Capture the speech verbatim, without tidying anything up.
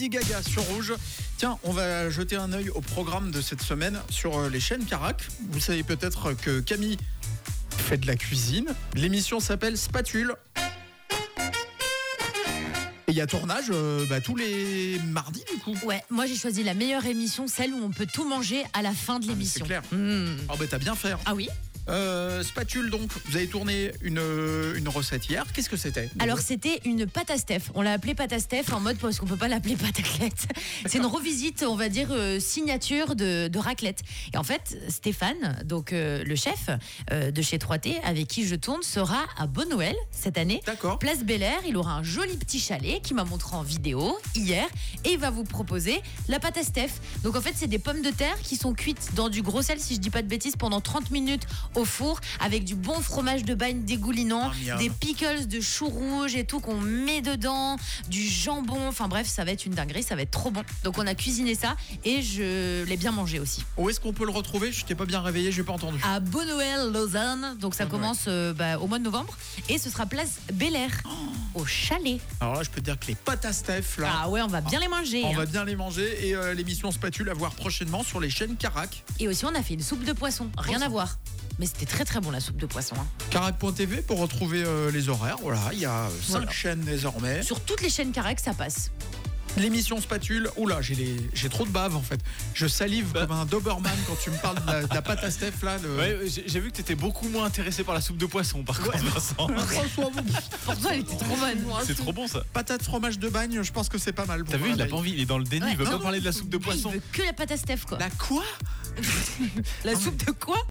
Lady Gaga sur Rouge. Tiens, on va jeter un œil au programme de cette semaine sur les chaînes Carac. Vous savez peut-être que Camille fait de la cuisine. L'émission s'appelle Spatule. Et il y a tournage euh, bah, tous les mardis du coup. Ouais, moi j'ai choisi la meilleure émission, celle où on peut tout manger à la fin de l'émission. C'est clair. Mmh. Oh bah t'as bien fait. Ah oui. Euh, spatule donc, vous avez tourné une, une recette hier, qu'est-ce que c'était? Alors c'était une pâte à Steph, on l'a appelée pâte à Steph en mode parce qu'on peut pas l'appeler pâte à raclette. C'est une revisite, on va dire euh, signature de, de raclette. Et en fait Stéphane, donc euh, le chef euh, de chez trois T avec qui je tourne, sera à Bonne Noël cette année. D'accord. Place Bel Air, il aura un joli petit chalet qu'il m'a montré en vidéo hier et il va vous proposer la pâte à Steph. Donc en fait c'est des pommes de terre qui sont cuites dans du gros sel si je dis pas de bêtises pendant trente minutes au four avec du bon fromage de Bagne dégoulinant, Ah, des pickles de choux rouges et tout qu'on met dedans, du jambon, enfin bref ça va être une dinguerie, ça va être trop bon. Donc on a cuisiné ça et je l'ai bien mangé aussi. Où est-ce qu'on peut le retrouver? Je t'ai pas bien réveillé, j'ai pas entendu. À Bonne Noël, Lausanne, donc ça Bonne commence euh, bah, au mois de novembre et ce sera place Bel Air, oh. au chalet. Alors là je peux te dire que les pâtes à Steph là, Ah ouais, on va bien ah, les manger. on hein. va bien les manger et euh, l'émission Spatule à voir prochainement sur les chaînes Carac. Et aussi on a fait une soupe de poisson, rien Oh, à voir. Mais c'était très très bon la soupe de poisson. Hein. Carac point T V pour retrouver euh, les horaires. Voilà, il y a cinq Voilà. chaînes désormais. Sur toutes les chaînes Carac ça passe. L'émission Spatule, oula, j'ai, les... j'ai trop de bave en fait. Je salive Bah. comme un Doberman quand tu me parles de la, de la pâte à Steph là. Le... Ouais, j'ai, j'ai vu que t'étais beaucoup moins intéressé par la soupe de poisson par contre, Vincent. François, Pourtant elle était trop bonne. C'est trop bon ça. patate fromage de Bagne, je pense que c'est pas mal. pour T'as vu, la il a veille. pas envie, il est dans le déni, Ouais. il veut Non, pas parler de la soupe de Il poisson. veut que la pâte à Steph quoi. La quoi? La soupe de quoi?